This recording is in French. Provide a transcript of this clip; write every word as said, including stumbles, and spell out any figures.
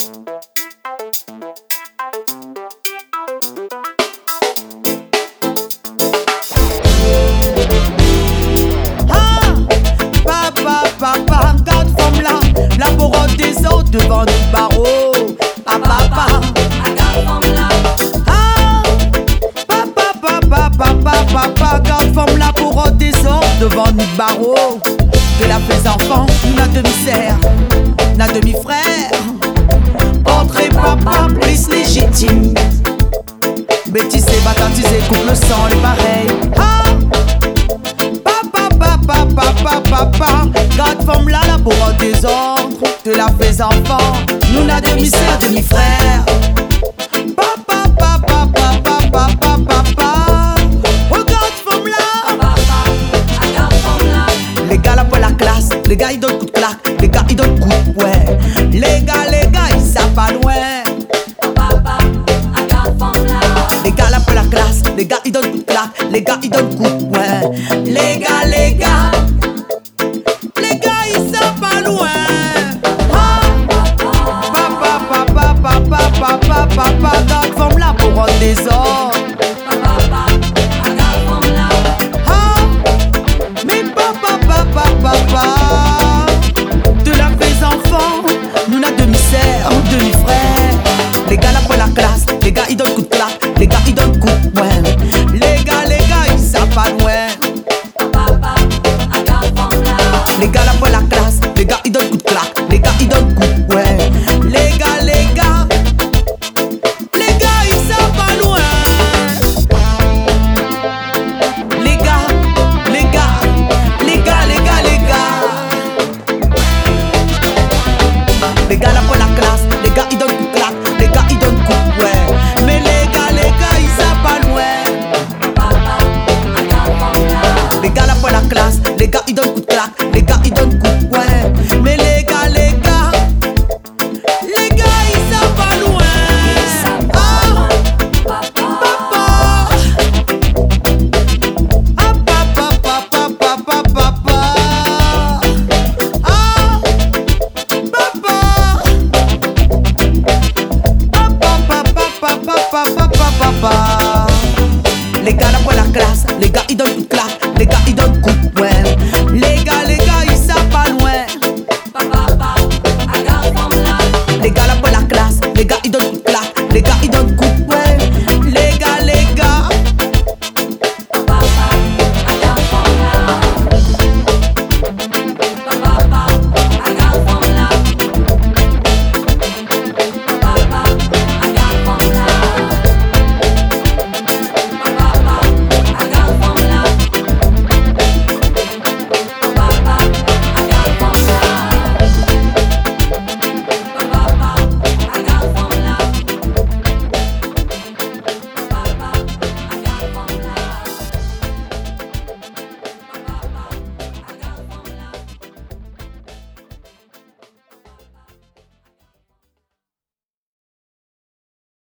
Devant le barreau, papa, papa, ah, papa, papa, papa, papa, garde forme là pour au désordre devant le barreau. De la fais enfant, n'a demi-sœur, n'a demi-frère. Entrée papa, plus légitime. Bêtisé, baptisé, couple sang, les pareils. Ah, papa, papa, papa, papa, garde forme là, là pour au désordre. De la fais enfant, nous n'a demi-sœur, demi-frère. Papa, papa, papa, papa, papa. Regarde forme là. Regarde forme là. Les gars là pour la classe, les gars ils donnent coup de claque, les gars ils donnent coup de ouais. Les gars, les gars ils savent pas loin. Papa, regarde forme là. Les gars là pour la classe, les gars ils donnent coup de claque, les gars ils donnent coup de ouais. Les gars, les gars, les gars ils savent pas loin. Papa, papa, garde forme là pour un désordre. Papa, regarde forme là. Ah, mais papa, papa, papa. De la fais enfant, nous n'a demi-sœur, demi-frère. Les gars là pour la classe, les gars ils donnent coup de claque, les gars ils donnent coup de poing. Les gars, les gars ils savent pas loin. Papa, regarde forme là. Les gars là pour la classe, les gars ils donnent coup de claque, les gars ils donnent coup de poing. Les gars, les gars. Les gars là pour la classe, les gars ils donnent coup de claque, les gars ils donnent coup de ouais. Mais les gars, les gars ils savent pas loin. Papa, regarde forme là. Les gars là pour la classe, les gars ils donnent coup de claque, les gars ils donnent coup de ouais. Mais les gars, les gars, les gars ils savent pas loin. Ah, papa, ah papa, papa, papa, papa. Ah, papa. Papa. Les gars là pour la classe, les gars ils donnent coup de claque, les gars ils donnent coup de poing. Les gars, les gars ils savent pas loin. Papa, regarde forme là. Les gars là pour la classe, les gars ils donnent